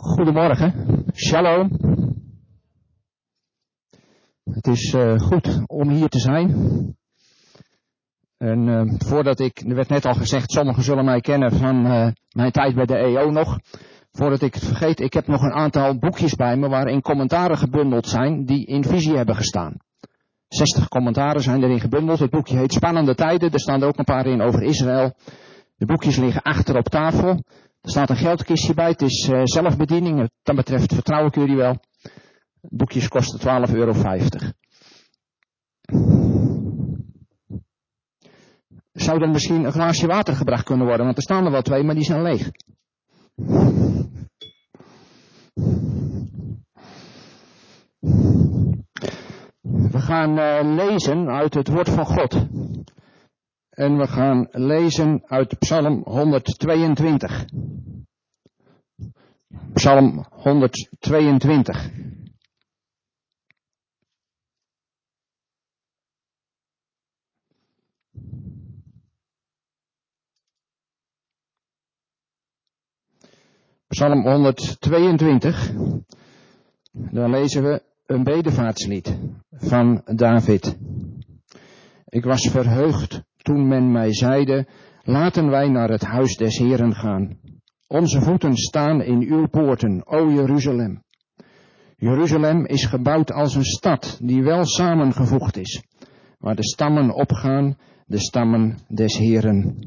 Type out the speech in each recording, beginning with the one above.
Goedemorgen, shalom. Het is goed om hier te zijn. En er werd net al gezegd, sommigen zullen mij kennen van mijn tijd bij de EO nog. Voordat ik het vergeet, ik heb nog een aantal boekjes bij me waarin commentaren gebundeld zijn die in Visie hebben gestaan. 60 commentaren zijn erin gebundeld. Het boekje heet Spannende Tijden, er staan er ook een paar in over Israël. De boekjes liggen achter op tafel. Er staat een geldkistje bij, het is zelfbediening, wat dat betreft vertrouw ik jullie wel. Boekjes kosten €12,50. Zou er misschien een glaasje water gebracht kunnen worden, want er staan er wel 2, maar die zijn leeg. We gaan lezen uit het woord van God. En we gaan lezen uit Psalm 122. Psalm 122. Psalm 122. Dan lezen we een bedevaartslied van David. Ik was verheugd toen men mij zeide, laten wij naar het huis des Heren gaan. Onze voeten staan in uw poorten, o Jeruzalem. Jeruzalem is gebouwd als een stad die wel samengevoegd is, waar de stammen opgaan, de stammen des Heren.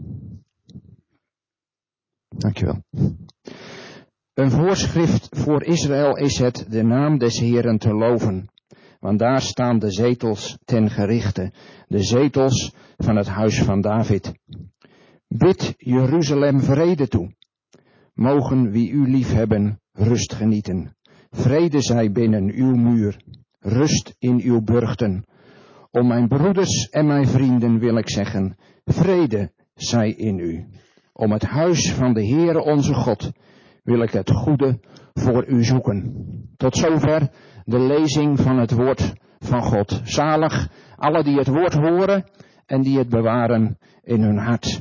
Dankjewel. Een voorschrift voor Israël is het de naam des Heren te loven, want daar staan de zetels ten gerichte, de zetels van het huis van David. Bid Jeruzalem vrede toe. Mogen wie u liefhebben rust genieten. Vrede zij binnen uw muur, rust in uw burchten. Om mijn broeders en mijn vrienden wil ik zeggen, vrede zij in u. Om het huis van de Heere onze God wil ik het goede voor u zoeken. Tot zover de lezing van het woord van God. Zalig alle die het woord horen en die het bewaren in hun hart.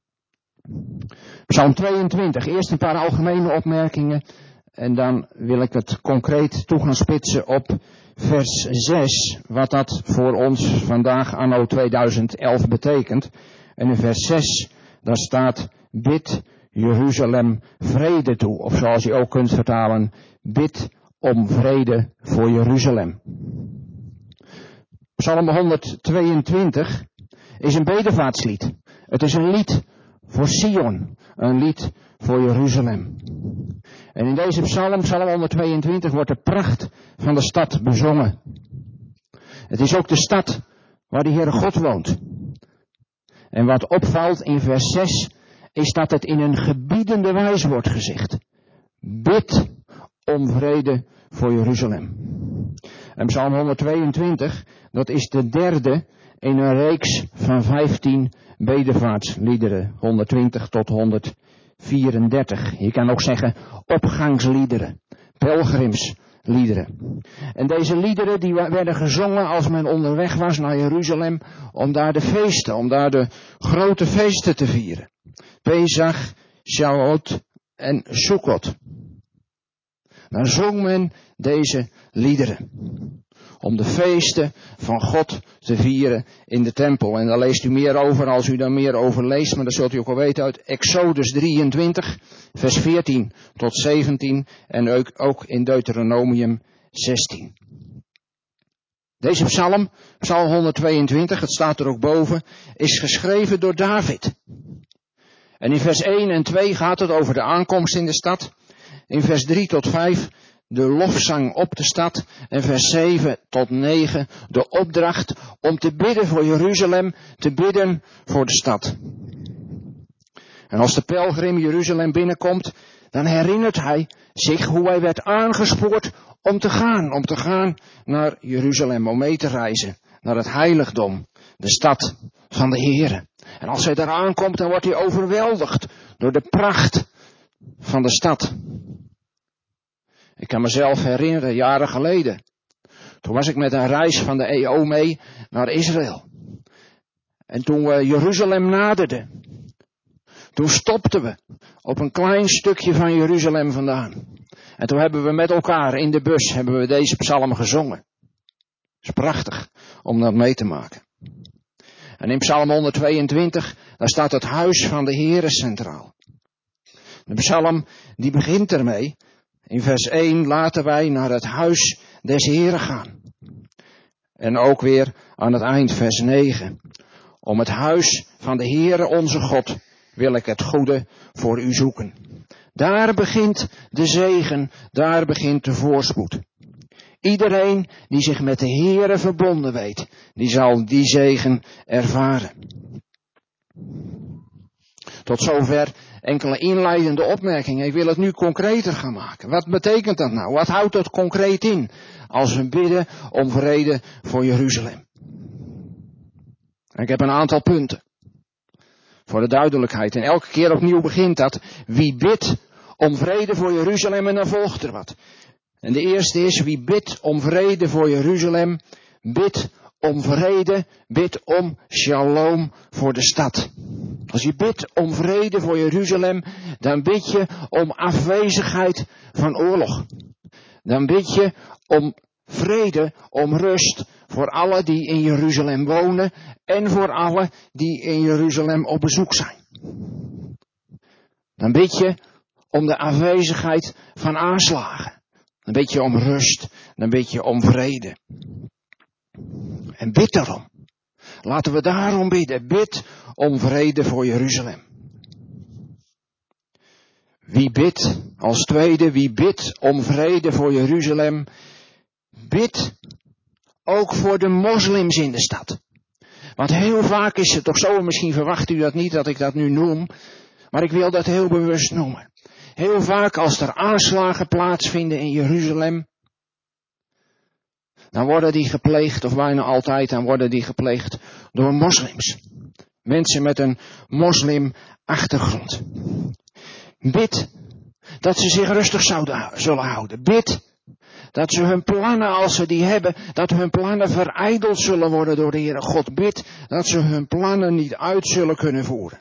Psalm 22, eerst een paar algemene opmerkingen en dan wil ik het concreet toe gaan spitsen op vers 6, wat dat voor ons vandaag anno 2011 betekent. En in vers 6, daar staat, bid Jeruzalem vrede toe, of zoals je ook kunt vertalen, bid om vrede voor Jeruzalem. Psalm 122 is een bedevaartslied. Het is een lied voor Sion, een lied voor Jeruzalem. En in deze psalm 122, wordt de pracht van de stad bezongen. Het is ook de stad waar de Heere God woont. En wat opvalt in vers 6, is dat het in een gebiedende wijze wordt gezegd. Bid om vrede voor Jeruzalem. En Psalm 122, dat is de derde in een reeks van 15 bedevaartsliederen. 120 tot 134. Je kan ook zeggen opgangsliederen, pelgrimsliederen. En deze liederen die werden gezongen als men onderweg was naar Jeruzalem om daar de feesten, om daar de grote feesten te vieren. Pesach, Shavuot en Sukkot. Dan zong men deze liederen. Om de feesten van God te vieren in de tempel. En daar leest u meer over als u daar meer over leest. Maar dat zult u ook al weten uit Exodus 23, vers 14 tot 17. En ook in Deuteronomium 16. Deze psalm, psalm 122, het staat er ook boven, is geschreven door David. En in vers 1 en 2 gaat het over de aankomst in de stad. In vers 3 tot 5 de lofzang op de stad. En vers 7 tot 9 de opdracht om te bidden voor Jeruzalem, te bidden voor de stad. En als de pelgrim Jeruzalem binnenkomt, dan herinnert hij zich hoe hij werd aangespoord om te gaan naar Jeruzalem, om mee te reizen naar het heiligdom, de stad van de Heere. En als hij daar aankomt, dan wordt hij overweldigd door de pracht van de stad. Ik kan mezelf herinneren, jaren geleden. Toen was ik met een reis van de EO mee naar Israël. En toen we Jeruzalem naderden, toen stopten we op een klein stukje van Jeruzalem vandaan. En toen hebben we met elkaar in de bus hebben we deze psalm gezongen. Het is prachtig om dat mee te maken. En in psalm 122, daar staat het huis van de Heere centraal. De psalm die begint ermee. In vers 1 laten wij naar het huis des Heeren gaan. En ook weer aan het eind vers 9. Om het huis van de Heere onze God wil ik het goede voor u zoeken. Daar begint de zegen, daar begint de voorspoed. Iedereen die zich met de Heere verbonden weet, die zal die zegen ervaren. Tot zover enkele inleidende opmerkingen. Ik wil het nu concreter gaan maken. Wat betekent dat nou? Wat houdt dat concreet in als we bidden om vrede voor Jeruzalem? Ik heb een aantal punten. Voor de duidelijkheid. En elke keer opnieuw begint dat. Wie bidt om vrede voor Jeruzalem, en dan volgt er wat. En de eerste is, wie bidt om vrede voor Jeruzalem, bidt om vrede, bid om shalom voor de stad. Als je bidt om vrede voor Jeruzalem, dan bid je om afwezigheid van oorlog. Dan bid je om vrede, om rust voor alle die in Jeruzalem wonen en voor alle die in Jeruzalem op bezoek zijn. Dan bid je om de afwezigheid van aanslagen. Dan bid je om rust, dan bid je om vrede. En bid daarom. Laten we daarom bidden. Bid om vrede voor Jeruzalem. Wie bidt, als tweede, wie bidt om vrede voor Jeruzalem, bid ook voor de moslims in de stad. Want heel vaak is het toch zo, en misschien verwacht u dat niet dat ik dat nu noem, maar ik wil dat heel bewust noemen. Heel vaak als er aanslagen plaatsvinden in Jeruzalem, dan worden die gepleegd, of bijna altijd, dan worden die gepleegd door moslims. Mensen met een moslimachtergrond. Bid dat ze zich rustig zullen houden. Bid dat ze hun plannen, als ze die hebben, dat hun plannen verijdeld zullen worden door de Heere God. Bid dat ze hun plannen niet uit zullen kunnen voeren.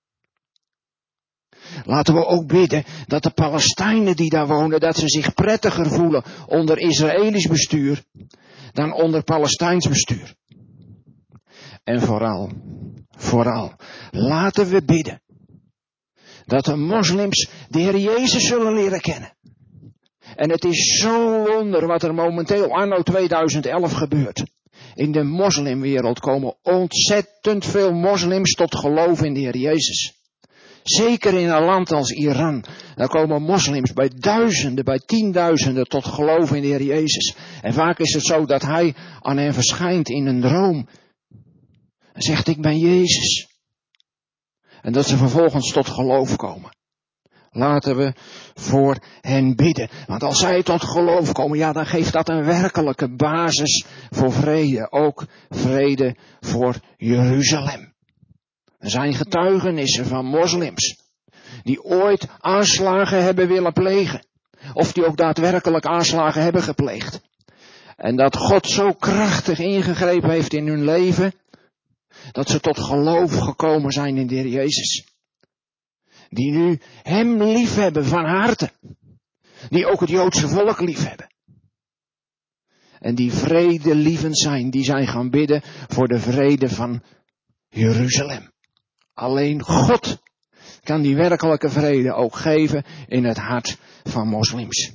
Laten we ook bidden dat de Palestijnen die daar wonen, dat ze zich prettiger voelen onder Israëlisch bestuur dan onder Palestijns bestuur. En vooral, laten we bidden dat de moslims de Heer Jezus zullen leren kennen. En het is zo'n wonder wat er momenteel anno 2011 gebeurt. In de moslimwereld komen ontzettend veel moslims tot geloof in de Heer Jezus. Zeker in een land als Iran, daar komen moslims bij duizenden, bij tienduizenden tot geloof in de Heer Jezus. En vaak is het zo dat hij aan hen verschijnt in een droom. En zegt, ik ben Jezus. En dat ze vervolgens tot geloof komen. Laten we voor hen bidden. Want als zij tot geloof komen, ja, dan geeft dat een werkelijke basis voor vrede. Ook vrede voor Jeruzalem. Er zijn getuigenissen van moslims die ooit aanslagen hebben willen plegen. Of die ook daadwerkelijk aanslagen hebben gepleegd. En dat God zo krachtig ingegrepen heeft in hun leven, dat ze tot geloof gekomen zijn in de Heer Jezus. Die nu hem liefhebben van harte. Die ook het Joodse volk liefhebben. En die vredelievend zijn, die zijn gaan bidden voor de vrede van Jeruzalem. Alleen God kan die werkelijke vrede ook geven in het hart van moslims.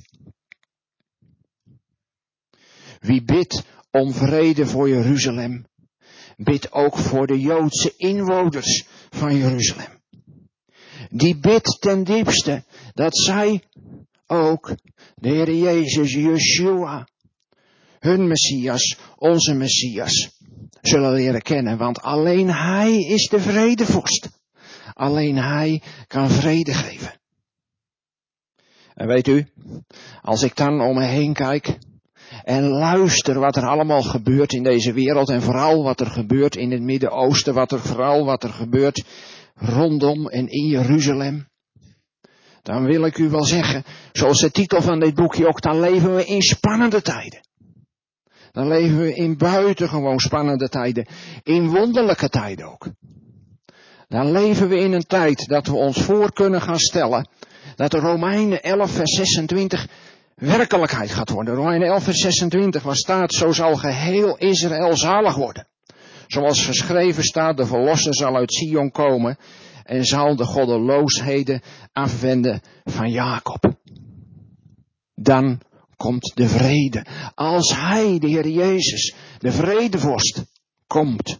Wie bidt om vrede voor Jeruzalem, bidt ook voor de Joodse inwoners van Jeruzalem. Die bidt ten diepste dat zij ook de Heer Jezus, Yeshua, hun Messias, onze Messias, zullen leren kennen. Want alleen Hij is de vredevorst. Alleen Hij kan vrede geven. En weet u, als ik dan om me heen kijk en luister wat er allemaal gebeurt in deze wereld en vooral wat er gebeurt in het Midden-Oosten, wat er gebeurt rondom en in Jeruzalem, dan wil ik u wel zeggen, zoals de titel van dit boekje ook, dan leven we in spannende tijden. Dan leven we in buitengewoon spannende tijden, in wonderlijke tijden ook. Dan leven we in een tijd dat we ons voor kunnen gaan stellen dat de Romeinen 11 vers 26 werkelijkheid gaat worden. Romeinen 11 vers 26 waar staat, zo zal geheel Israël zalig worden. Zoals geschreven staat, de verlosser zal uit Sion komen en zal de goddeloosheden afwenden van Jacob. Dan komt de vrede. Als hij, de Heer Jezus, de vredevorst, komt.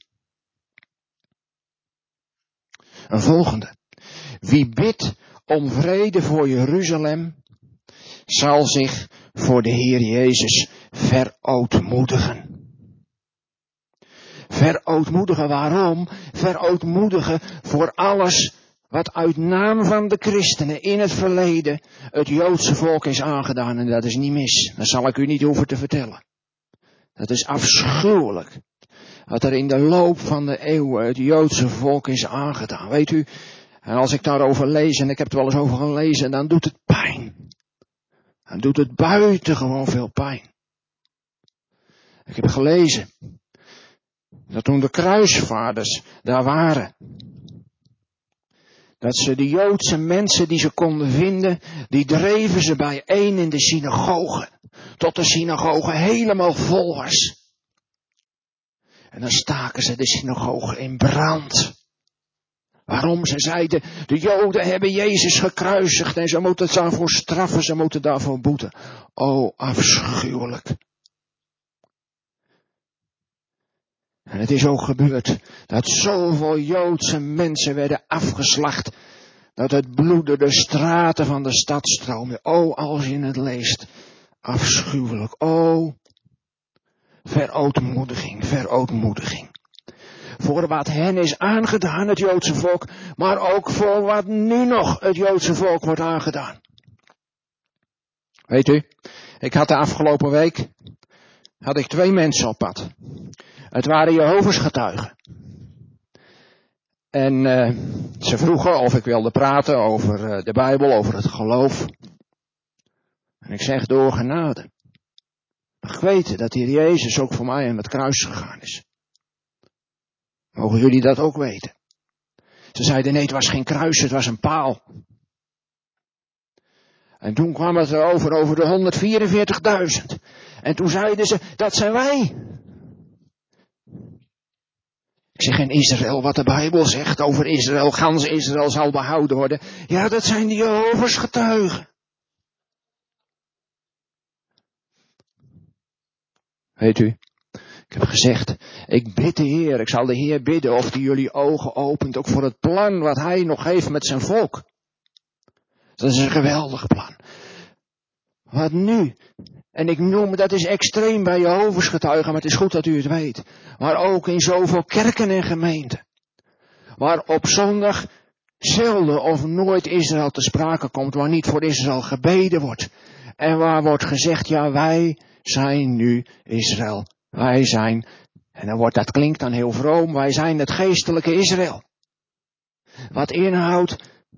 Een volgende. Wie bidt om vrede voor Jeruzalem, zal zich voor de Heer Jezus verootmoedigen. Verootmoedigen, waarom? Verootmoedigen voor alles wat uit naam van de christenen in het verleden het Joodse volk is aangedaan. En dat is niet mis. Dat zal ik u niet hoeven te vertellen. Dat is afschuwelijk. Wat er in de loop van de eeuwen het Joodse volk is aangedaan. Weet u, en als ik daarover lees, en ik heb het wel eens over gelezen, dan doet het pijn. Dan doet het buitengewoon veel pijn. Ik heb gelezen dat toen de kruisvaarders daar waren, dat ze de Joodse mensen die ze konden vinden, die dreven ze bijeen in de synagoge, tot de synagoge helemaal vol was. En dan staken ze de synagoge in brand. Waarom? Ze zeiden, de Joden hebben Jezus gekruisigd en ze moeten daarvoor straffen, ze moeten daarvoor boeten. O, afschuwelijk. En het is ook gebeurd dat zoveel Joodse mensen werden afgeslacht, dat het bloed door de straten van de stad stroomde. O, als je het leest, afschuwelijk. O, verootmoediging, verootmoediging. Voor wat hen is aangedaan, het Joodse volk, maar ook voor wat nu nog het Joodse volk wordt aangedaan. Weet u, ik had de afgelopen week, had ik 2 mensen op pad. Het waren Jehovah's getuigen. En ze vroegen of ik wilde praten over de Bijbel, over het geloof. En ik zeg, door genade. Mag weten dat hier Jezus ook voor mij aan het kruis gegaan is. Mogen jullie dat ook weten? Ze zeiden, nee, het was geen kruis, het was een paal. En toen kwam het erover, over de 144.000. En toen zeiden ze, dat zijn wij. Ik zeg in Israël, wat de Bijbel zegt over Israël, gans Israël zal behouden worden. Ja, dat zijn die Jehovah's getuigen. Weet u, ik heb gezegd, ik bid de Heer, ik zal de Heer bidden of hij jullie ogen opent, ook voor het plan wat hij nog heeft met zijn volk. Dat is een geweldig plan. Wat nu? En ik noem, dat is extreem bij Jehovah's getuigen, maar het is goed dat u het weet. Maar ook in zoveel kerken en gemeenten. Waar op zondag zelden of nooit Israël te sprake komt, waar niet voor Israël gebeden wordt. En waar wordt gezegd, ja, wij zijn nu Israël. Wij zijn, en dan wordt, dat klinkt dan heel vroom, wij zijn het geestelijke Israël. Wat inhoudt,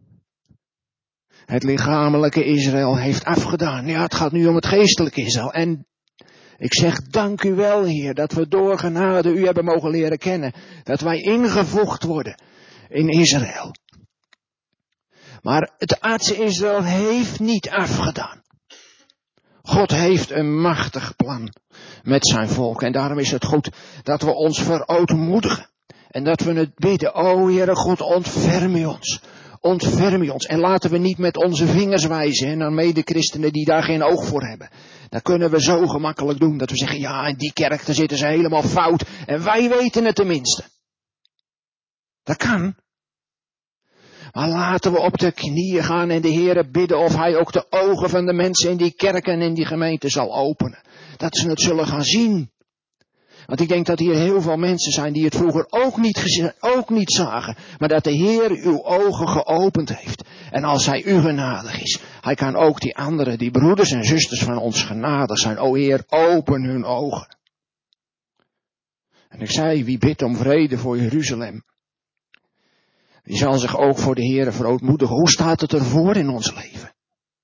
het lichamelijke Israël heeft afgedaan. Ja, het gaat nu om het geestelijke Israël. En ik zeg, dank u wel, Heer, dat we door genade u hebben mogen leren kennen. Dat wij ingevoegd worden in Israël. Maar het aardse Israël heeft niet afgedaan. God heeft een machtig plan met zijn volk. En daarom is het goed dat we ons verootmoedigen. En dat we het bidden. O Heere God, ontferm u ons. Ontferm u ons. En laten we niet met onze vingers wijzen naar medechristenen die daar geen oog voor hebben. Dat kunnen we zo gemakkelijk doen. Dat we zeggen, ja, in die kerk daar zitten ze helemaal fout. En wij weten het tenminste. Dat kan. Maar laten we op de knieën gaan en de Heere bidden of hij ook de ogen van de mensen in die kerken en in die gemeente zal openen. Dat ze het zullen gaan zien. Want ik denk dat hier heel veel mensen zijn die het vroeger ook niet zagen. Maar dat de Heer uw ogen geopend heeft. En als hij u genadig is, hij kan ook die anderen, die broeders en zusters van ons genadig zijn. O Heer, open hun ogen. En ik zei, wie bidt om vrede voor Jeruzalem, die zal zich ook voor de Heer verootmoedigen. Hoe staat het ervoor in ons leven?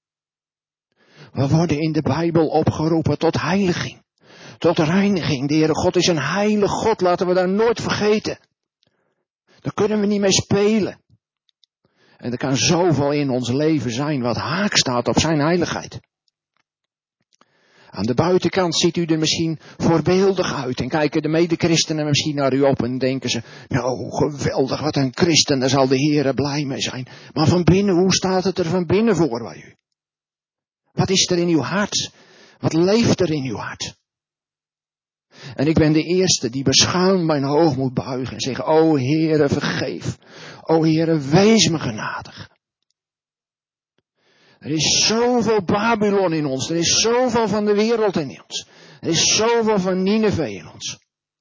We worden in de Bijbel opgeroepen tot heiliging. Tot reiniging. De Heere God is een heilig God. Laten we dat nooit vergeten. Daar kunnen we niet mee spelen. En er kan zoveel in ons leven zijn wat haak staat op zijn heiligheid. Aan de buitenkant ziet u er misschien voorbeeldig uit. En kijken de medechristenen misschien naar u op en denken ze, nou geweldig, wat een christen, daar zal de Heer blij mee zijn. Maar van binnen, hoe staat het er van binnen voor bij u? Wat is er in uw hart? Wat leeft er in uw hart? En ik ben de eerste die beschaamd mijn hoofd moet buigen en zeggen, o Heere, vergeef. O Heere, wees me genadig. Er is zoveel Babylon in ons. Er is zoveel van de wereld in ons. Er is zoveel van Nineve in ons.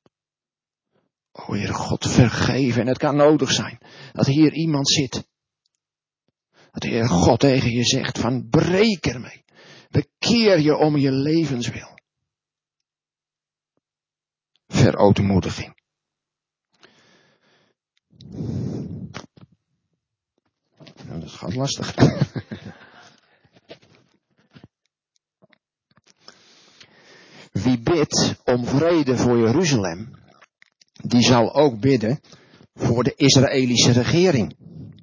O Heere God, vergeef. En het kan nodig zijn dat hier iemand zit. Dat de Heer God tegen je zegt van breek ermee. Bekeer je om je levenswil. Verootmoediging. Nou, dat gaat lastig. Wie bidt om vrede voor Jeruzalem, die zal ook bidden voor de Israëlische regering.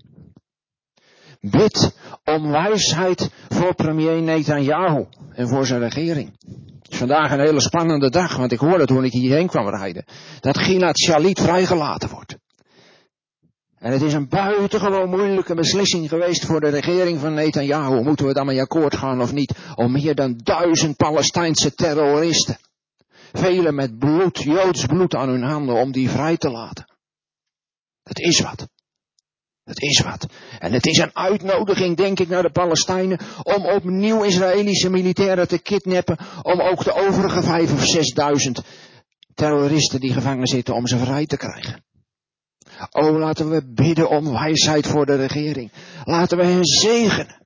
Bid om wijsheid voor premier Netanyahu en voor zijn regering. Het is vandaag een hele spannende dag, want ik hoorde toen ik hierheen kwam rijden, dat Gilad Shalit vrijgelaten wordt. En het is een buitengewoon moeilijke beslissing geweest voor de regering van Netanyahu. Moeten we dan mee akkoord gaan of niet? Om meer dan 1000 Palestijnse terroristen. Velen met bloed, Joods bloed aan hun handen, om die vrij te laten. Het is wat. Het is wat. En het is een uitnodiging, denk ik, naar de Palestijnen om opnieuw Israëlische militairen te kidnappen. Om ook de overige 5.000 of 6.000 terroristen die gevangen zitten, om ze vrij te krijgen. O, laten we bidden om wijsheid voor de regering. Laten we hen zegenen.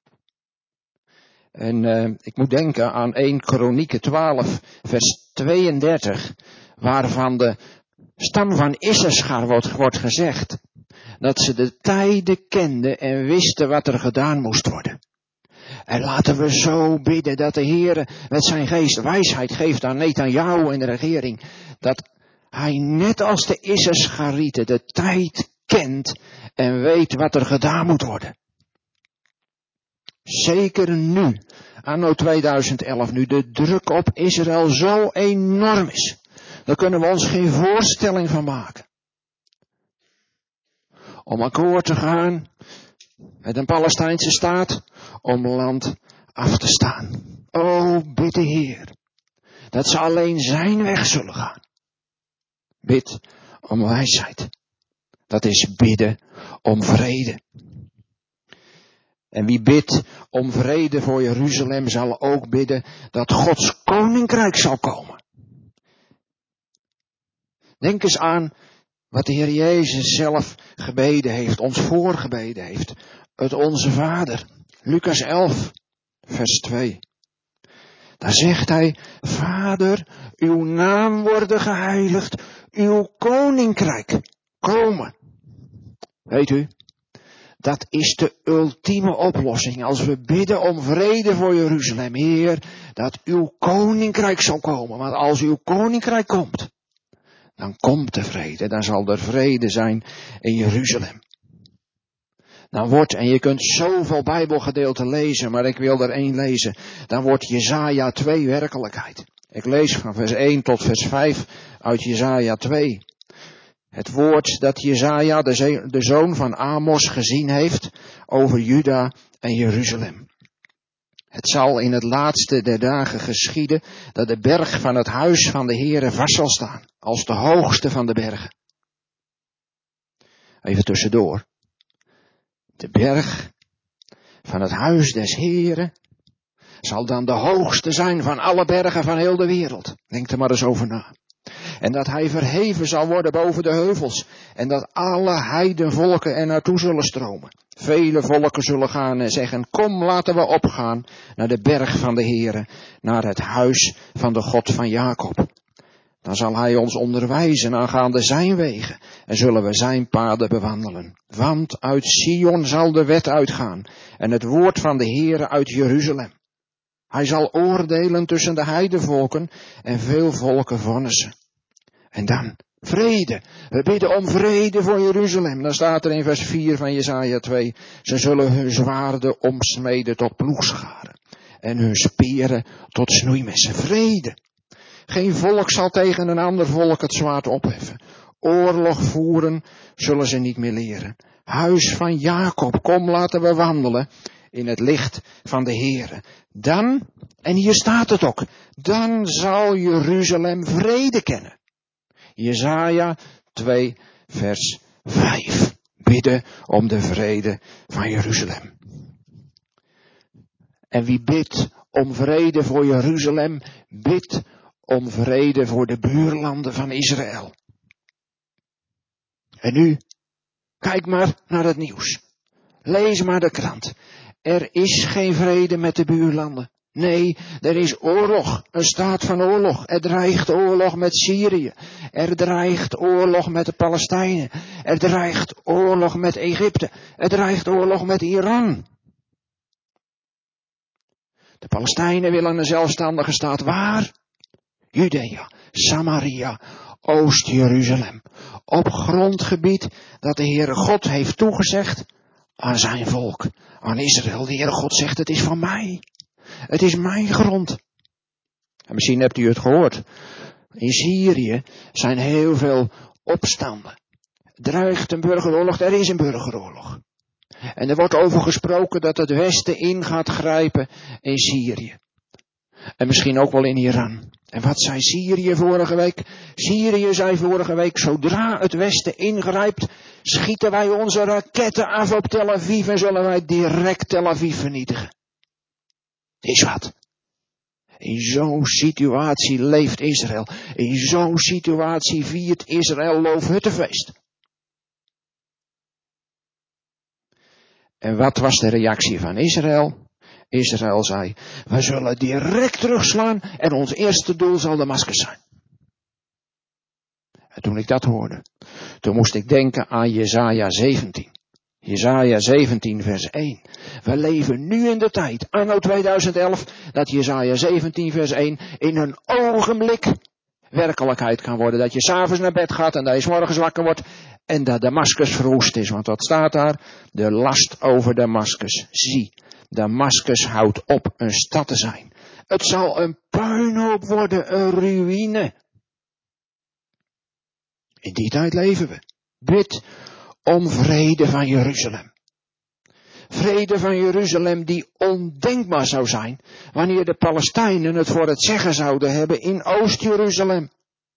En ik moet denken aan 1 Kronieken 12, vers 32, waarvan de stam van Issachar wordt gezegd dat ze de tijden kenden en wisten wat er gedaan moest worden. En laten we zo bidden dat de Heer met zijn geest wijsheid geeft aan Netanyahu en de regering, dat hij net als de Issacharieten de tijd kent en weet wat er gedaan moet worden. Zeker nu, anno 2011, nu de druk op Israël zo enorm is. Daar kunnen we ons geen voorstelling van maken. Om akkoord te gaan met een Palestijnse staat, om land af te staan. O, bid de Heer, dat ze alleen zijn weg zullen gaan. Bid om wijsheid. Dat is bidden om vrede. En wie bidt om vrede voor Jeruzalem zal ook bidden dat Gods koninkrijk zal komen. Denk eens aan wat de Heer Jezus zelf gebeden heeft, ons voorgebeden heeft. Het Onze Vader, Lucas 11, vers 2. Daar zegt hij, Vader, uw naam worden geheiligd, uw koninkrijk komen. Weet u, dat is de ultieme oplossing. Als we bidden om vrede voor Jeruzalem, Heer, dat uw koninkrijk zal komen. Want als uw koninkrijk komt, dan komt de vrede. Dan zal er vrede zijn in Jeruzalem. Dan wordt, en je kunt zoveel Bijbelgedeelten lezen, maar ik wil er één lezen. Dan wordt Jesaja 2 werkelijkheid. Ik lees van vers 1 tot vers 5 uit Jesaja 2. Het woord dat Jesaja, de zoon van Amos, gezien heeft over Juda en Jeruzalem. Het zal in het laatste der dagen geschieden dat de berg van het huis van de Heere vast zal staan, als de hoogste van de bergen. Even tussendoor. De berg van het huis des Heeren zal dan de hoogste zijn van alle bergen van heel de wereld. Denk er maar eens over na. En dat hij verheven zal worden boven de heuvels. En dat alle heidenvolken er naartoe zullen stromen. Vele volken zullen gaan en zeggen, kom laten we opgaan naar de berg van de Heere, naar het huis van de God van Jacob. Dan zal hij ons onderwijzen aangaande zijn wegen en zullen we zijn paden bewandelen. Want uit Sion zal de wet uitgaan en het woord van de Heere uit Jeruzalem. Hij zal oordelen tussen de heidenvolken en veel volken vonnissen. En dan, Vrede. We bidden om vrede voor Jeruzalem. Dan staat er in vers 4 van Jesaja 2. Ze zullen hun zwaarden omsmeden tot ploegscharen. En hun speren tot snoeimessen. Vrede. Geen volk zal tegen een ander volk het zwaard opheffen. Oorlog voeren zullen ze niet meer leren. Huis van Jacob, kom laten we wandelen in het licht van de Heere. Dan, en hier staat het ook, dan zal Jeruzalem vrede kennen. Jesaja 2 vers 5. Bidden om de vrede van Jeruzalem. En wie bidt om vrede voor Jeruzalem, bidt om vrede voor de buurlanden van Israël. En nu, kijk maar naar het nieuws. Lees maar de krant. Er is geen vrede met de buurlanden. Nee, er is oorlog, een staat van oorlog. Er dreigt oorlog met Syrië. Er dreigt oorlog met de Palestijnen. Er dreigt oorlog met Egypte. Er dreigt oorlog met Iran. De Palestijnen willen een zelfstandige staat. Waar? Judea, Samaria, Oost-Jeruzalem. Op grondgebied dat de Heere God heeft toegezegd aan zijn volk, aan Israël. De Heere God zegt, het is van mij. Het is mijn grond. En misschien hebt u het gehoord. In Syrië zijn heel veel opstanden. Dreigt een burgeroorlog, er is een burgeroorlog. En er wordt over gesproken dat het Westen in gaat grijpen in Syrië. En misschien ook wel in Iran. En wat zei Syrië vorige week? Syrië zei vorige week, zodra het Westen ingrijpt, schieten wij onze raketten af op Tel Aviv en zullen wij direct Tel Aviv vernietigen. Is wat. In zo'n situatie leeft Israël. In zo'n situatie viert Israël Loofhuttenfeest. En wat was de reactie van Israël? Israël zei, we zullen direct terugslaan en ons eerste doel zal Damascus zijn. En toen ik dat hoorde, toen moest ik denken aan Jesaja 17. Jesaja 17 vers 1. We leven nu in de tijd, anno 2011, dat Jesaja 17 vers 1 in een ogenblik werkelijkheid kan worden. Dat je 's avonds naar bed gaat en dat je 's morgens wakker wordt en dat Damascus verwoest is. Want wat staat daar? De last over Damascus. Zie, Damascus houdt op een stad te zijn. Het zal een puinhoop worden, een ruïne. In die tijd leven we. Bid om vrede van Jeruzalem. Vrede van Jeruzalem die ondenkbaar zou zijn wanneer de Palestijnen het voor het zeggen zouden hebben in Oost-Jeruzalem.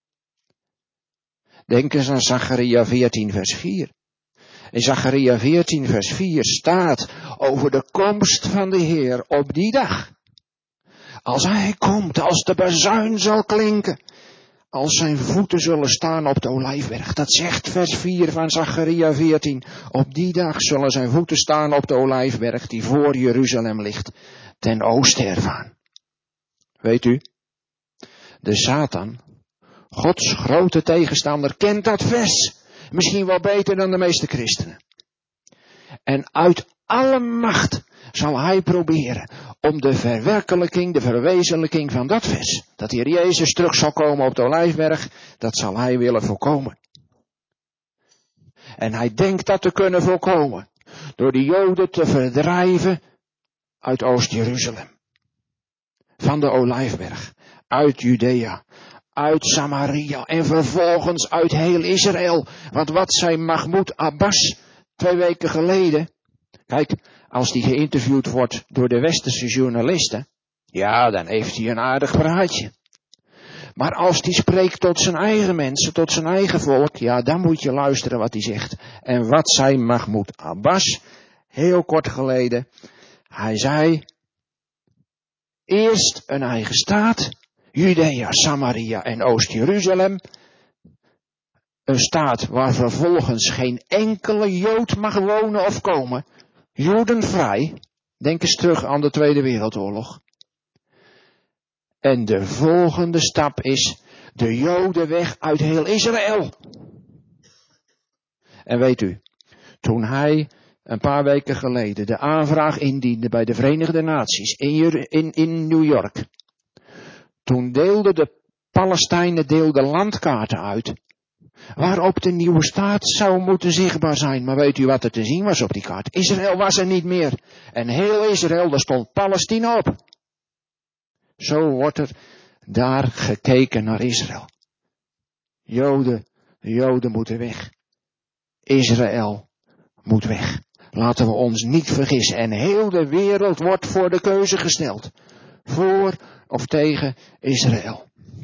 Denk eens aan Zacharia 14 vers 4. In Zacharia 14 vers 4 staat over de komst van de Heer op die dag. Als hij komt, als de bazuin zal klinken, als zijn voeten zullen staan op de Olijfberg. Dat zegt vers 4 van Zacharia 14. Op die dag zullen zijn voeten staan op de Olijfberg die voor Jeruzalem ligt, ten oosten ervan. Weet u, de Satan, Gods grote tegenstander, kent dat vers. Misschien wel beter dan de meeste christenen. En uit alle macht zal hij proberen om de verwerkelijking, de verwezenlijking van dat vers, dat hier Jezus terug zal komen op de Olijfberg, dat zal hij willen voorkomen. En hij denkt dat te kunnen voorkomen door de Joden te verdrijven uit Oost-Jeruzalem, van de Olijfberg, uit Judea, uit Samaria en vervolgens uit heel Israël. Want wat zei Mahmoud Abbas 2 weken geleden? Kijk, als die geïnterviewd wordt door de westerse journalisten, ja, dan heeft hij een aardig praatje. Maar als hij spreekt tot zijn eigen mensen, tot zijn eigen volk, ja, dan moet je luisteren wat hij zegt. En wat zei Mahmoud Abbas heel kort geleden? Hij zei, eerst een eigen staat, Judea, Samaria en Oost-Jeruzalem. Een staat waar vervolgens geen enkele Jood mag wonen of komen. Jodenvrij. Denk eens terug aan de Tweede Wereldoorlog. En de volgende stap is de Joden weg uit heel Israël. En weet u, toen hij een paar weken geleden de aanvraag indiende bij de Verenigde Naties in New York. Toen deelden de Palestijnen landkaarten uit. waarop de nieuwe staat zou moeten zichtbaar zijn. Maar weet u wat er te zien was op die kaart? Israël was er niet meer. En heel Israël, daar stond Palestina op. Zo wordt er daar gekeken naar Israël. De Joden moeten weg. Israël moet weg. Laten we ons niet vergissen. En heel de wereld wordt voor de keuze gesteld. Voor of tegen Israël.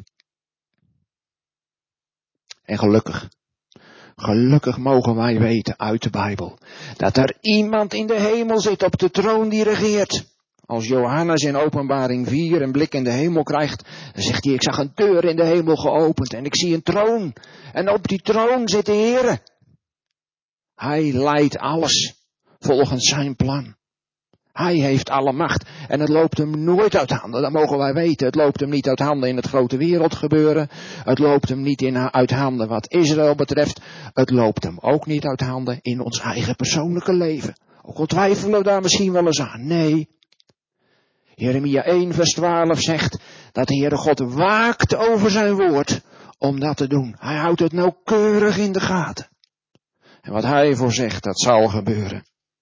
En gelukkig mogen wij weten uit de Bijbel, dat er iemand in de hemel zit op de troon die regeert. Als Johannes in Openbaring 4 een blik in de hemel krijgt, dan zegt hij, ik zag een deur in de hemel geopend en ik zie een troon. En op die troon zit de Heere. Hij leidt alles volgens zijn plan. Hij heeft alle macht en het loopt hem nooit uit handen. Dat mogen wij weten. Het loopt hem niet uit handen in het grote wereldgebeuren. Het loopt hem niet uit handen wat Israël betreft. Het loopt hem ook niet uit handen in ons eigen persoonlijke leven. Ook al twijfelen we daar misschien wel eens aan. Nee. Jeremia 1 vers 12 zegt dat de Heere God waakt over zijn woord om dat te doen. Hij houdt het nauwkeurig in de gaten. En wat hij voor zegt, dat zal gebeuren.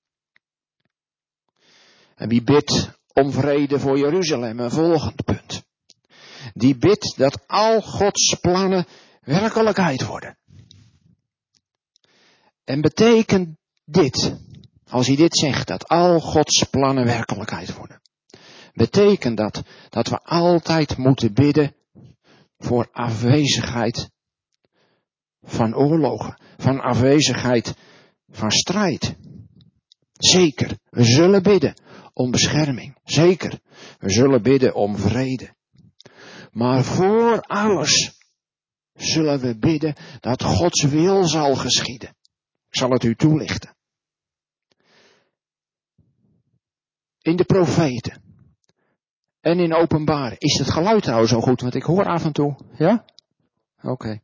En wie bidt om vrede voor Jeruzalem, een volgend punt. Die bidt dat al Gods plannen werkelijkheid worden. En betekent dit, als hij dit zegt, dat al Gods plannen werkelijkheid worden. Betekent dat we altijd moeten bidden voor afwezigheid van oorlogen, van afwezigheid van strijd. Zeker, we zullen bidden om bescherming. Zeker, we zullen bidden om vrede. Maar voor alles zullen we bidden dat Gods wil zal geschieden. Ik zal het u toelichten. In de profeten en in openbaring. Is het geluid trouwens zo goed? Want ik hoor af en toe. Ja? Oké.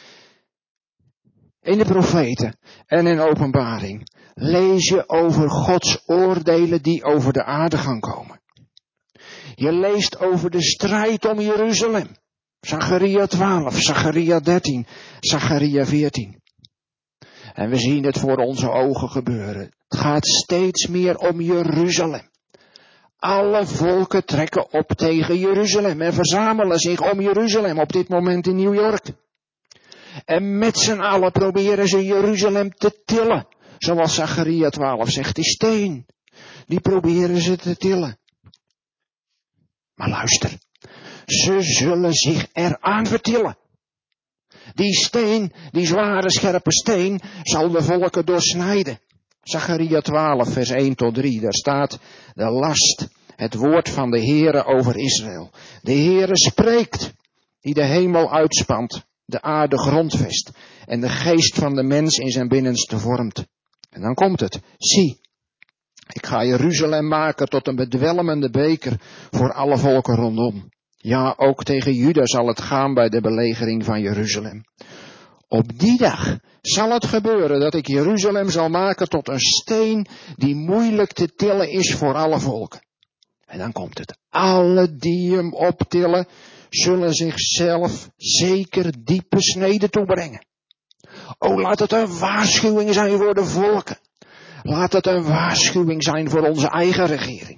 In de profeten en in openbaring lees je over Gods oordelen die over de aarde gaan komen. Je leest over de strijd om Jeruzalem. Zacharia 12, Zacharia 13, Zacharia 14. En we zien het voor onze ogen gebeuren. Het gaat steeds meer om Jeruzalem. Alle volken trekken op tegen Jeruzalem en verzamelen zich om Jeruzalem op dit moment in New York. En met z'n allen proberen ze Jeruzalem te tillen. Zoals Zacharia 12 zegt, die steen, die proberen ze te tillen. Maar luister, ze zullen zich eraan vertillen. Die steen, die zware scherpe steen, zal de volken doorsnijden. Zacharia 12 vers 1 tot 3, daar staat de last, het woord van de Heere over Israël. De Heere spreekt, die de hemel uitspant, de aarde grondvest en de geest van de mens in zijn binnenste vormt. En dan komt het, zie, ik ga Jeruzalem maken tot een bedwelmende beker voor alle volken rondom. Ja, ook tegen Juda zal het gaan bij de belegering van Jeruzalem. Op die dag zal het gebeuren dat ik Jeruzalem zal maken tot een steen die moeilijk te tillen is voor alle volken. En dan komt het. Alle die hem optillen zullen zichzelf zeker diepe sneden toebrengen. O, laat het een waarschuwing zijn voor de volken. Laat het een waarschuwing zijn voor onze eigen regering.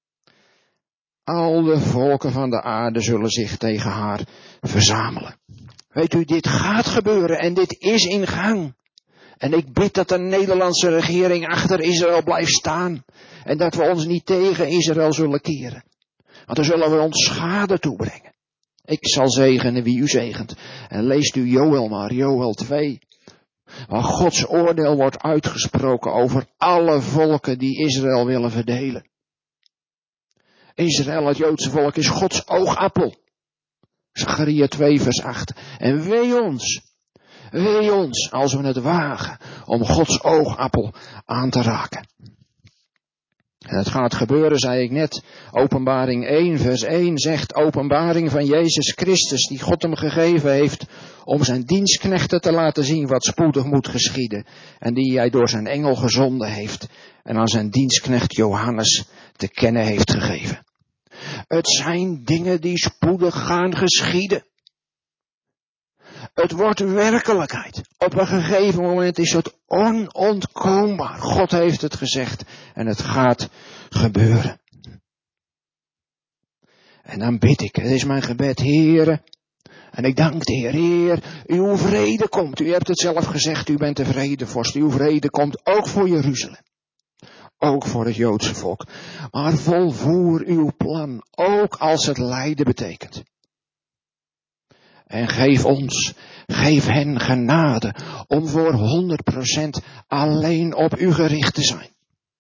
Al de volken van de aarde zullen zich tegen haar verzamelen. Weet u, dit gaat gebeuren en dit is in gang. En ik bid dat de Nederlandse regering achter Israël blijft staan. En dat we ons niet tegen Israël zullen keren. Want dan zullen we ons schade toebrengen. Ik zal zegenen wie u zegent. En leest u Joël maar, Joël 2. Waar Gods oordeel wordt uitgesproken over alle volken die Israël willen verdelen. Israël, het Joodse volk, is Gods oogappel. Zacharia 2 vers 8. En wee ons als we het wagen om Gods oogappel aan te raken. En het gaat gebeuren, zei ik net, Openbaring 1 vers 1 zegt, openbaring van Jezus Christus die God hem gegeven heeft om zijn dienstknechten te laten zien wat spoedig moet geschieden. En die hij door zijn engel gezonden heeft en aan zijn dienstknecht Johannes te kennen heeft gegeven. Het zijn dingen die spoedig gaan geschieden. Het wordt werkelijkheid. Op een gegeven moment is het onontkoombaar. God heeft het gezegd en het gaat gebeuren. En dan bid ik, het is mijn gebed, Heere. En ik dank de Heer, Heer, uw vrede komt. U hebt het zelf gezegd, u bent de vredevorst. Uw vrede komt ook voor Jeruzalem. Ook voor het Joodse volk. Maar volvoer uw plan, ook als het lijden betekent. En geef hen genade om voor 100% alleen op u gericht te zijn.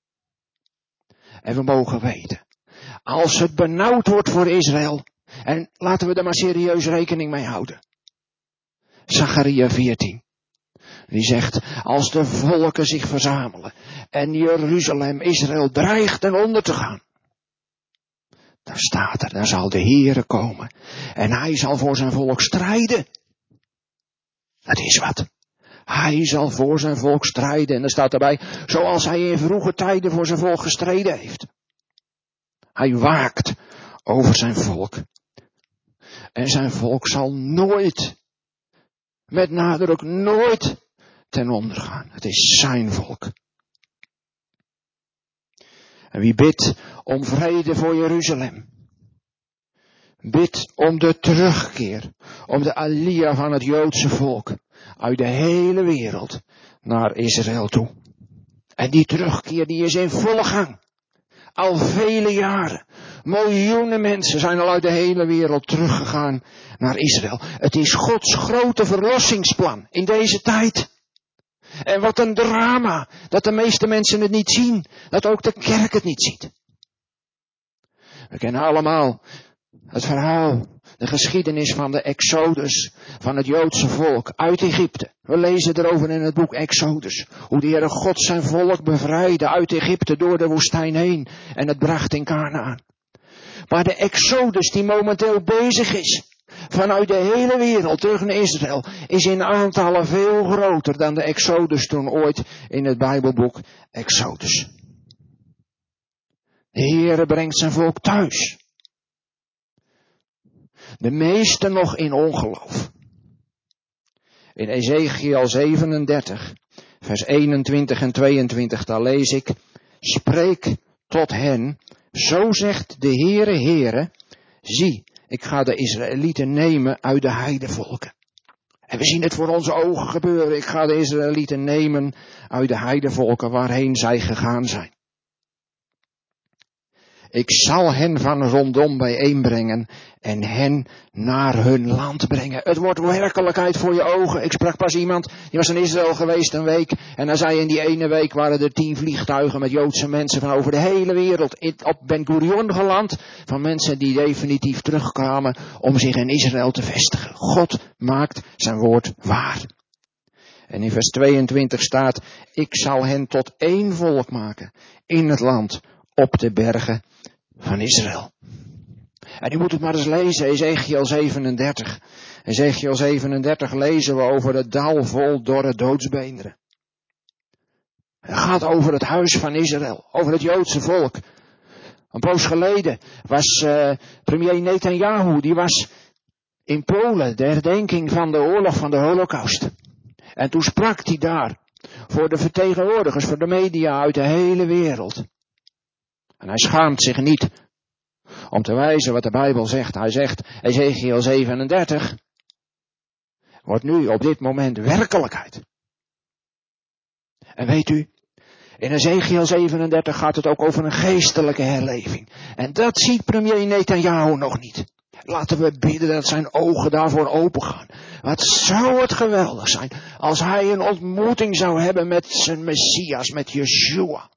En we mogen weten, als het benauwd wordt voor Israël, en laten we er maar serieus rekening mee houden. Zacharia 14. Die zegt, als de volken zich verzamelen en Jeruzalem, Israël dreigt ten onder te gaan. Daar staat er, dan zal de Heere komen en hij zal voor zijn volk strijden. Dat is wat. Hij zal voor zijn volk strijden en er staat erbij, zoals hij in vroege tijden voor zijn volk gestreden heeft. Hij waakt over zijn volk. En zijn volk zal nooit, met nadruk nooit, ten onder gaan. Het is zijn volk. En wie bidt om vrede voor Jeruzalem. Bid om de terugkeer, om de aliyah van het Joodse volk uit de hele wereld naar Israël toe. En die terugkeer die is in volle gang. Al vele jaren. Miljoenen mensen zijn al uit de hele wereld teruggegaan naar Israël. Het is Gods grote verlossingsplan in deze tijd. En wat een drama dat de meeste mensen het niet zien. Dat ook de kerk het niet ziet. We kennen allemaal het verhaal, de geschiedenis van de Exodus van het Joodse volk uit Egypte. We lezen erover in het boek Exodus. Hoe de Heere God zijn volk bevrijdde uit Egypte door de woestijn heen en het bracht in Kanaan. Maar de Exodus die momenteel bezig is, vanuit de hele wereld terug naar Israël, is in aantallen veel groter dan de Exodus toen ooit in het Bijbelboek Exodus. De Heere brengt zijn volk thuis. De meesten nog in ongeloof. In Ezekiel 37, vers 21 en 22, daar lees ik, spreek tot hen, zo zegt de Heere, Heere, zie, ik ga de Israëlieten nemen uit de heidevolken. En we zien het voor onze ogen gebeuren, ik ga de Israëlieten nemen uit de heidevolken waarheen zij gegaan zijn. Ik zal hen van rondom bijeenbrengen en hen naar hun land brengen. Het wordt werkelijkheid voor je ogen. Ik sprak pas iemand, die was in Israël geweest een week. En hij zei in die ene week waren er 10 vliegtuigen met Joodse mensen van over de hele wereld op Ben Gurion geland. Van mensen die definitief terugkwamen om zich in Israël te vestigen. God maakt zijn woord waar. En in vers 22 staat, ik zal hen tot één volk maken in het land op de bergen van Israël. En u moet het maar eens lezen, Ezekiel 37. Ezekiel 37 lezen we over het dal vol dorre doodsbeenderen. Het gaat over het huis van Israël, over het Joodse volk. Een poos geleden was premier Netanyahu, die was in Polen, de herdenking van de oorlog van de Holocaust. En toen sprak hij daar voor de vertegenwoordigers, voor de media uit de hele wereld. En hij schaamt zich niet om te wijzen wat de Bijbel zegt. Hij zegt, Ezekiel 37 wordt nu op dit moment werkelijkheid. En weet u, in Ezekiel 37 gaat het ook over een geestelijke herleving. En dat ziet premier Netanyahu nog niet. Laten we bidden dat zijn ogen daarvoor open gaan. Wat zou het geweldig zijn als hij een ontmoeting zou hebben met zijn Messias, met Yeshua.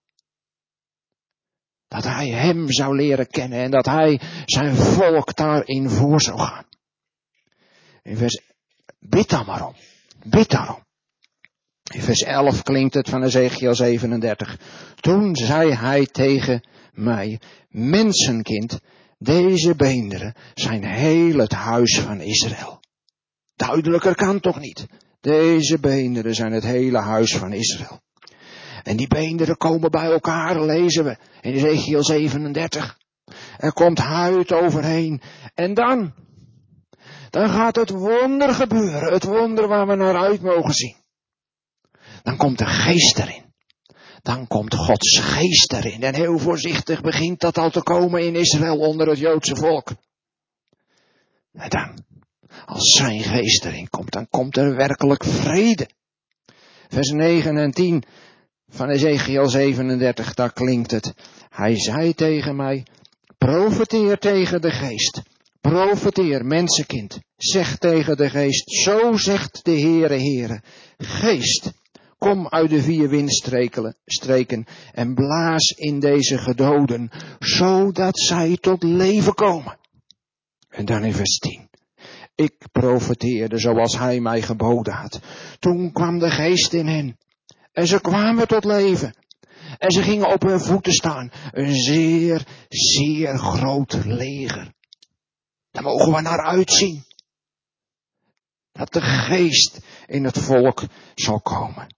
Dat hij hem zou leren kennen en dat hij zijn volk daarin voor zou gaan. In vers, bid dan maar om. Bid daarom. In vers 11 klinkt het van Ezekiel 37. Toen zei hij tegen mij, mensenkind, deze beenderen zijn heel het huis van Israël. Duidelijker kan toch niet. Deze beenderen zijn het hele huis van Israël. En die beenderen komen bij elkaar, lezen we in Ezekiel 37. Er komt huid overheen. En Dan gaat het wonder gebeuren. Het wonder waar we naar uit mogen zien. Dan komt de geest erin. Dan komt Gods geest erin. En heel voorzichtig begint dat al te komen in Israël onder het Joodse volk. En dan, als zijn geest erin komt, dan komt er werkelijk vrede. Vers 9 en 10 van Ezekiel 37, daar klinkt het. Hij zei tegen mij, profeteer tegen de geest. Profeteer, mensenkind. Zeg tegen de geest, zo zegt de Heere. Geest, kom uit de 4 windstreken en blaas in deze gedoden, zodat zij tot leven komen. En dan in vers 10. Ik profeteerde zoals hij mij geboden had. Toen kwam de geest in hen. En ze kwamen tot leven. En ze gingen op hun voeten staan. Een zeer, zeer groot leger. Daar mogen we naar uitzien. Dat de geest in het volk zal komen.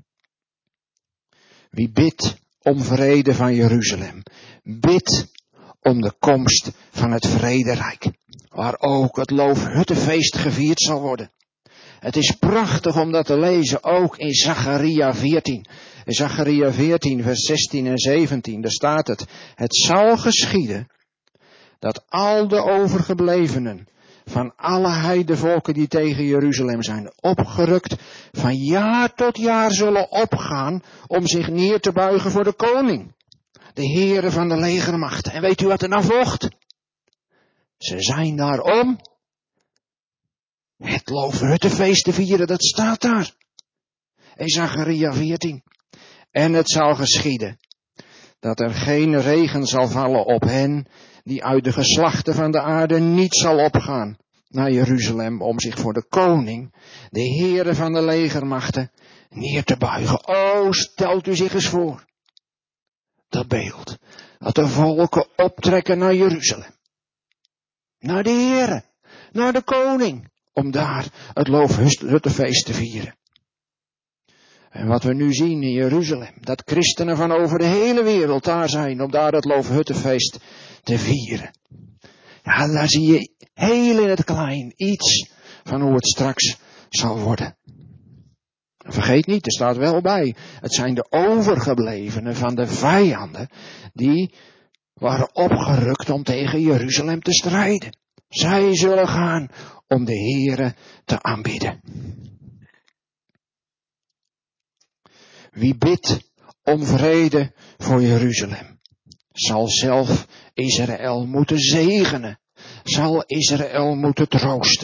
Wie bidt om vrede van Jeruzalem. Bid om de komst van het vrederijk. Waar ook het Loofhuttenfeest gevierd zal worden. Het is prachtig om dat te lezen, ook in Zacharia 14. In Zacharia 14, vers 16 en 17, daar staat het. Het zal geschieden dat al de overgeblevenen van alle heidevolken die tegen Jeruzalem zijn opgerukt, van jaar tot jaar zullen opgaan om zich neer te buigen voor de koning. De Heere van de legermacht. En weet u wat er nou volgt? Ze zijn daarom het Loofhuttenfeest te vieren, dat staat daar. In Zacharia 14. En het zal geschieden dat er geen regen zal vallen op hen die uit de geslachten van de aarde niet zal opgaan naar Jeruzalem om zich voor de koning, de Heere van de legermachten, neer te buigen. O, stelt u zich eens voor. Dat beeld. Dat de volken optrekken naar Jeruzalem. Naar de Heere. Naar de koning. Om daar het Loofhuttenfeest te vieren. En wat we nu zien in Jeruzalem. Dat christenen van over de hele wereld daar zijn. Om daar het Loofhuttenfeest te vieren. Ja, daar zie je heel in het klein iets van hoe het straks zal worden. Vergeet niet, er staat wel bij. Het zijn de overgeblevenen van de vijanden. Die waren opgerukt om tegen Jeruzalem te strijden. Zij zullen gaan om de Heere te aanbidden. Wie bidt om vrede voor Jeruzalem, zal zelf Israël moeten zegenen. Zal Israël moeten troosten.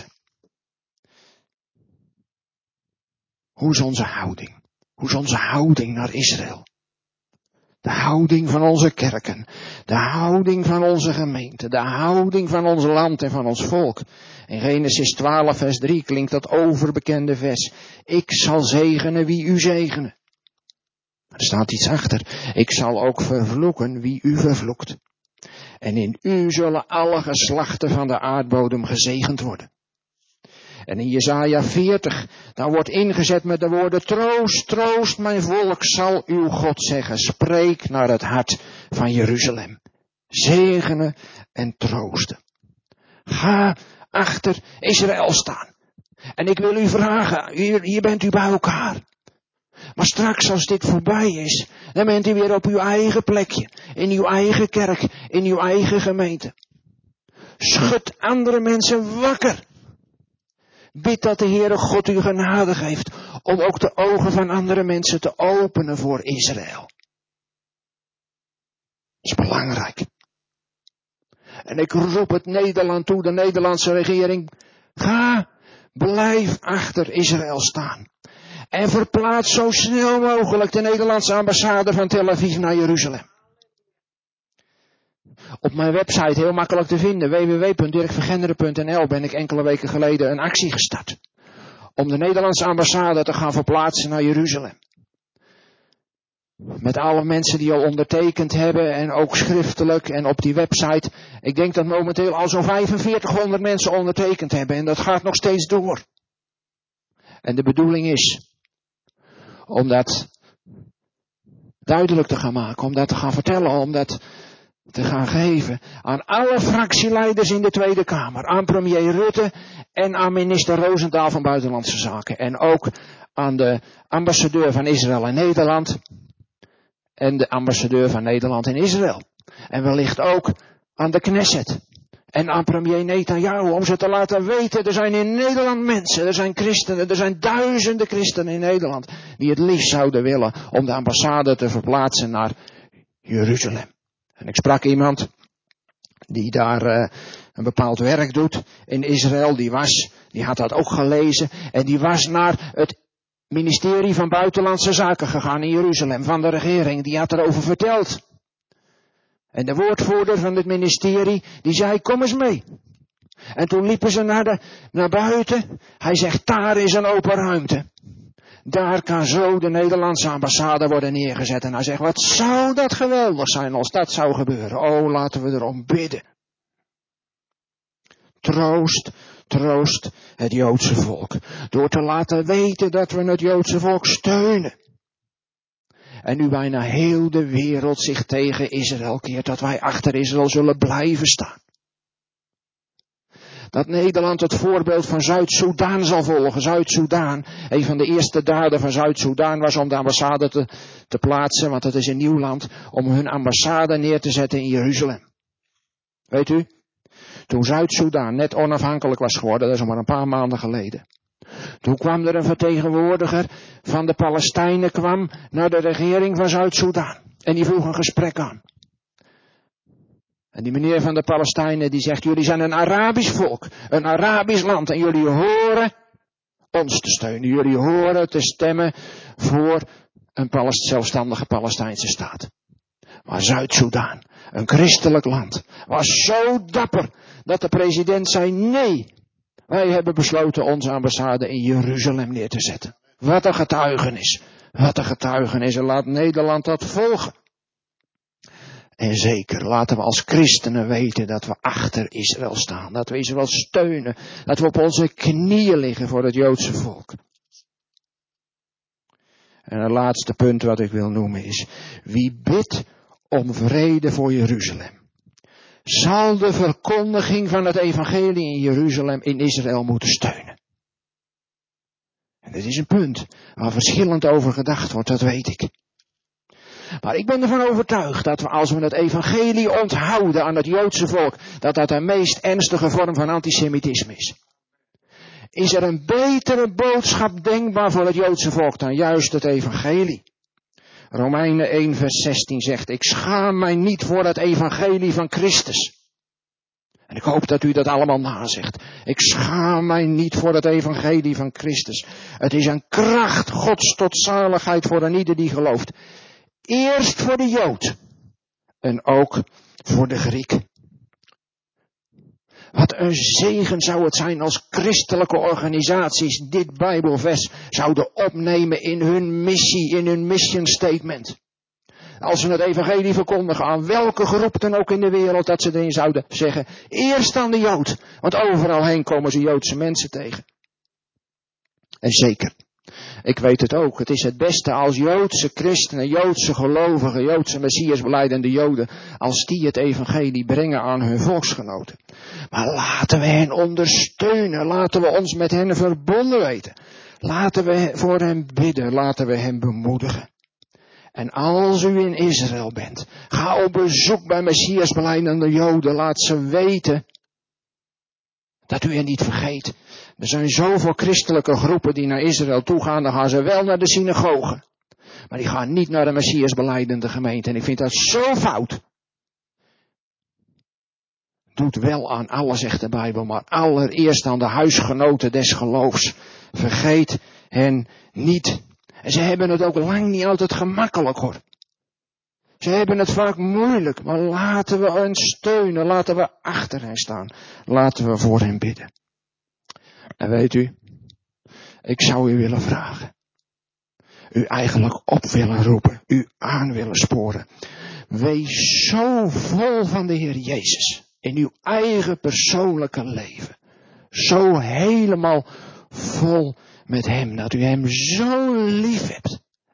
Hoe is onze houding? Hoe is onze houding naar Israël? De houding van onze kerken. De houding van onze gemeente. De houding van ons land en van ons volk. In Genesis 12 vers 3 klinkt dat overbekende vers. Ik zal zegenen wie u zegenen. Er staat iets achter. Ik zal ook vervloeken wie u vervloekt. En in u zullen alle geslachten van de aardbodem gezegend worden. En in Jesaja 40, daar wordt ingezet met de woorden, troost, troost mijn volk, zal uw God zeggen. Spreek naar het hart van Jeruzalem. Zegenen en troosten. Ga achter Israël staan. En ik wil u vragen, hier bent u bij elkaar. Maar straks als dit voorbij is, dan bent u weer op uw eigen plekje. In uw eigen kerk, in uw eigen gemeente. Schud andere mensen wakker. Bid dat de Heere God u genade geeft om ook de ogen van andere mensen te openen voor Israël. Dat is belangrijk. En ik roep het Nederland toe, de Nederlandse regering. Ga, blijf achter Israël staan. En verplaats zo snel mogelijk de Nederlandse ambassade van Tel Aviv naar Jeruzalem. Op mijn website heel makkelijk te vinden, www.dirkvergenderen.nl, ben ik enkele weken geleden een actie gestart. Om de Nederlandse ambassade te gaan verplaatsen naar Jeruzalem. Met alle mensen die al ondertekend hebben en ook schriftelijk en op die website. Ik denk dat momenteel al zo'n 4500 mensen ondertekend hebben en dat gaat nog steeds door. En de bedoeling is om dat duidelijk te gaan maken, om dat te gaan vertellen, om dat te gaan geven aan alle fractieleiders in de Tweede Kamer, aan premier Rutte en aan minister Rosenthal van Buitenlandse Zaken en ook aan de ambassadeur van Israël in Nederland en de ambassadeur van Nederland in Israël. En wellicht ook aan de Knesset en aan premier Netanyahu om ze te laten weten, er zijn in Nederland mensen, er zijn christenen, er zijn duizenden christenen in Nederland die het liefst zouden willen om de ambassade te verplaatsen naar Jeruzalem. En ik sprak iemand die daar een bepaald werk doet in Israël, die had dat ook gelezen en die was naar het ministerie van Buitenlandse Zaken gegaan in Jeruzalem van de regering, die had erover verteld. En de woordvoerder van het ministerie, die zei, kom eens mee. En toen liepen ze naar buiten. Hij zegt, daar is een open ruimte. Daar kan zo de Nederlandse ambassade worden neergezet. En hij zegt, wat zou dat geweldig zijn als dat zou gebeuren. Oh, laten we erom bidden. Troost het Joodse volk. Door te laten weten dat we het Joodse volk steunen. En nu bijna heel de wereld zich tegen Israël keert, dat wij achter Israël zullen blijven staan. Dat Nederland het voorbeeld van Zuid-Soedan zal volgen. Zuid-Soedan, een van de eerste daden van Zuid-Soedan was om de ambassade te plaatsen, want het is een nieuw land, om hun ambassade neer te zetten in Jeruzalem. Weet u, toen Zuid-Soedan net onafhankelijk was geworden, dat is al maar een paar maanden geleden. Toen kwam er een vertegenwoordiger van de Palestijnen kwam naar de regering van Zuid-Soedan. En die vroeg een gesprek aan. En die meneer van de Palestijnen die zegt, jullie zijn een Arabisch volk, een Arabisch land. En jullie horen ons te steunen. Jullie horen te stemmen voor een zelfstandige Palestijnse staat. Maar Zuid-Soedan, een christelijk land, was zo dapper dat de president zei, nee. Wij hebben besloten onze ambassade in Jeruzalem neer te zetten. Wat een getuigenis. Wat een getuigenis. En laat Nederland dat volgen. En zeker, laten we als christenen weten dat we achter Israël staan. Dat we Israël steunen. Dat we op onze knieën liggen voor het Joodse volk. En het laatste punt wat ik wil noemen is, wie bidt om vrede voor Jeruzalem, zal de verkondiging van het evangelie in Jeruzalem, in Israël moeten steunen. En dit is een punt waar verschillend over gedacht wordt, dat weet ik. Maar ik ben ervan overtuigd dat we, als we het evangelie onthouden aan het Joodse volk, dat dat de meest ernstige vorm van antisemitisme is. Is er een betere boodschap denkbaar voor het Joodse volk dan juist het evangelie? Romeinen 1 vers 16 zegt, ik schaam mij niet voor het evangelie van Christus. En ik hoop dat u dat allemaal nazegt. Ik schaam mij niet voor het evangelie van Christus. Het is een kracht Gods tot zaligheid voor een ieder die gelooft. Eerst voor de Jood. En ook voor de Griek. Wat een zegen zou het zijn als christelijke organisaties dit Bijbelvers zouden opnemen in hun missie, in hun mission statement. Als ze het evangelie verkondigen aan welke groep dan ook in de wereld, dat ze erin zouden zeggen, eerst aan de Jood. Want overal heen komen ze Joodse mensen tegen. En zeker, ik weet het ook, het is het beste als Joodse christenen, Joodse gelovigen, Joodse Messiasbelijdende Joden, als die het evangelie brengen aan hun volksgenoten. Maar laten we hen ondersteunen, laten we ons met hen verbonden weten. Laten we voor hen bidden, laten we hen bemoedigen. En als u in Israël bent, ga op bezoek bij Messiasbelijdende Joden, laat ze weten dat u hen niet vergeet. Er zijn zoveel christelijke groepen die naar Israël toe gaan, dan gaan ze wel naar de synagoge. Maar die gaan niet naar de Messiasbelijdende gemeente. En ik vind dat zo fout. Doet wel aan alles, zegt de Bijbel, maar allereerst aan de huisgenoten des geloofs. Vergeet hen niet. En ze hebben het ook lang niet altijd gemakkelijk, hoor. Ze hebben het vaak moeilijk, maar laten we hen steunen, laten we achter hen staan. Laten we voor hen bidden. En weet u, ik zou u willen vragen. U eigenlijk op willen roepen, u aan willen sporen. Wees zo vol van de Heer Jezus in uw eigen persoonlijke leven. Zo helemaal vol met hem, dat u hem zo lief hebt.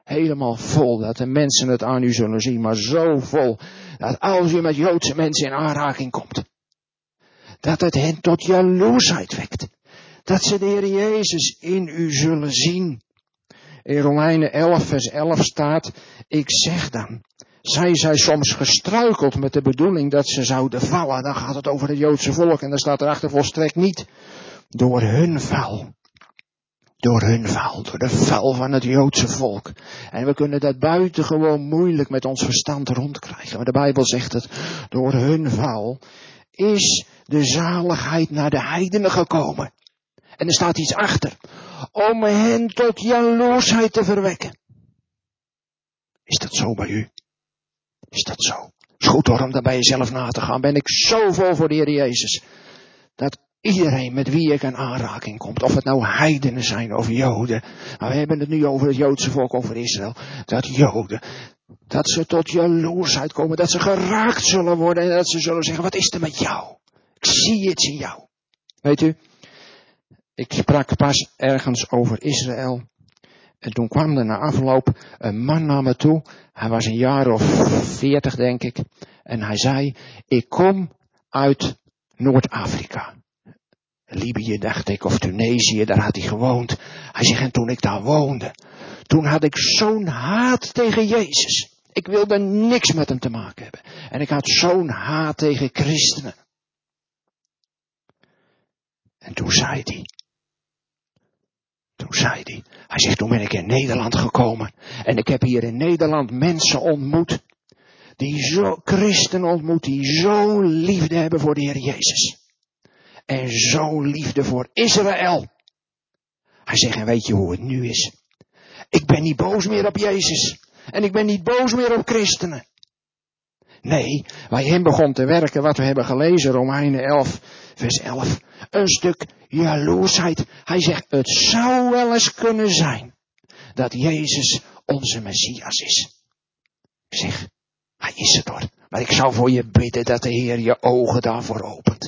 Helemaal vol, dat de mensen het aan u zullen zien, maar zo vol, dat als u met Joodse mensen in aanraking komt, dat het hen tot jaloersheid wekt. Dat ze de Heer Jezus in u zullen zien. In Romeinen 11 vers 11 staat, ik zeg dan, zij soms gestruikeld met de bedoeling dat ze zouden vallen. Dan gaat het over het Joodse volk en dan staat erachter volstrekt niet door hun val. Door de val van het Joodse volk. En we kunnen dat buitengewoon moeilijk met ons verstand rondkrijgen. Maar de Bijbel zegt het, door hun val is de zaligheid naar de heidenen gekomen. En er staat iets achter, om hen tot jaloersheid te verwekken. Is dat zo bij u? Is dat zo? Het is goed hoor, om daar bij jezelf na te gaan. Ben ik zo vol voor de Heer Jezus, dat iedereen met wie ik in aanraking komt, of het nou heidenen zijn of Joden, maar we hebben het nu over het Joodse volk, over Israël, dat Joden, dat ze tot jaloersheid komen, dat ze geraakt zullen worden en dat ze zullen zeggen, wat is er met jou? Ik zie iets in jou. Weet u, ik sprak pas ergens over Israël en toen kwam er na afloop een man naar me toe, hij was een jaar of 40 denk ik, en hij zei, ik kom uit Noord-Afrika. Libië dacht ik, of Tunesië, daar had hij gewoond. Hij zegt, en toen ik daar woonde, toen had ik zo'n haat tegen Jezus. Ik wilde niks met hem te maken hebben. En ik had zo'n haat tegen christenen. En toen zei hij zegt, toen ben ik in Nederland gekomen. En ik heb hier in Nederland mensen ontmoet, christenen ontmoet, die zo liefde hebben voor de Heer Jezus. En zo liefde voor Israël. Hij zegt, en weet je hoe het nu is? Ik ben niet boos meer op Jezus. En ik ben niet boos meer op christenen. Nee, bij hem begon te werken wat we hebben gelezen, Romeinen 11, vers 11. Een stuk jaloersheid. Hij zegt, het zou wel eens kunnen zijn dat Jezus onze Messias is. Ik zeg, hij is het hoor. Maar ik zou voor je bidden dat de Heer je ogen daarvoor opent.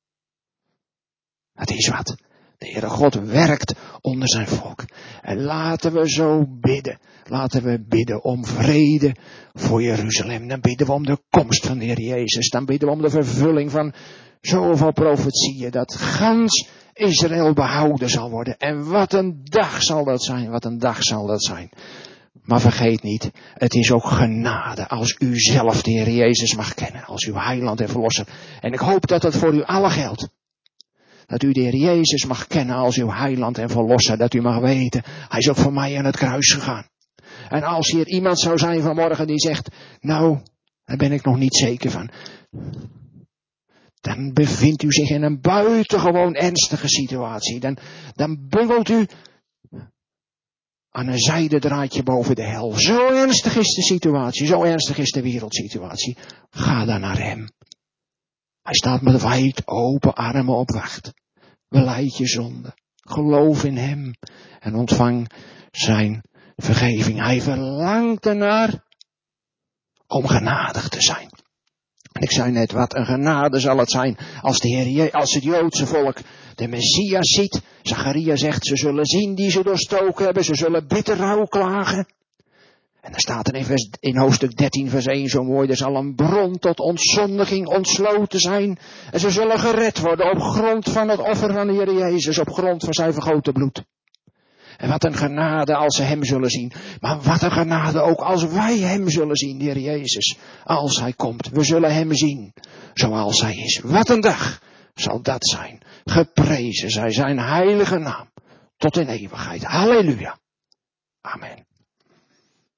Dat is wat. De Heere God werkt onder zijn volk. En laten we zo bidden. Laten we bidden om vrede voor Jeruzalem. Dan bidden we om de komst van de Heer Jezus. Dan bidden we om de vervulling van zoveel profetieën. Dat gans Israël behouden zal worden. En wat een dag zal dat zijn. Wat een dag zal dat zijn. Maar vergeet niet, het is ook genade als u zelf de Heer Jezus mag kennen. Als uw heiland en verlosser. En ik hoop dat dat voor u allen geldt. Dat u de Heer Jezus mag kennen als uw heiland en verlosser. Dat u mag weten, hij is ook voor mij aan het kruis gegaan. En als hier iemand zou zijn vanmorgen die zegt, nou, daar ben ik nog niet zeker van. Dan bevindt u zich in een buitengewoon ernstige situatie. Dan bungelt u aan een zijden draadje boven de hel. Zo ernstig is de situatie, zo ernstig is de wereldsituatie. Ga dan naar hem. Hij staat met wijd open armen op wacht. Belijd je zonde. Geloof in hem. En ontvang zijn vergeving. Hij verlangt ernaar om genadig te zijn. En ik zei net, wat een genade zal het zijn als het Joodse volk de Messias ziet. Zacharia zegt, ze zullen zien die ze doorstoken hebben. Ze zullen bitter rouw klagen. En dan staat er in hoofdstuk 13 vers 1 zo mooi, er zal een bron tot ontzondiging ontsloten zijn. En ze zullen gered worden op grond van het offer van de Heer Jezus, op grond van zijn vergoten bloed. En wat een genade als ze hem zullen zien. Maar wat een genade ook als wij hem zullen zien, de Heer Jezus. Als hij komt, we zullen hem zien zoals hij is. Wat een dag zal dat zijn. Geprezen zij zijn heilige naam tot in eeuwigheid. Halleluja. Amen.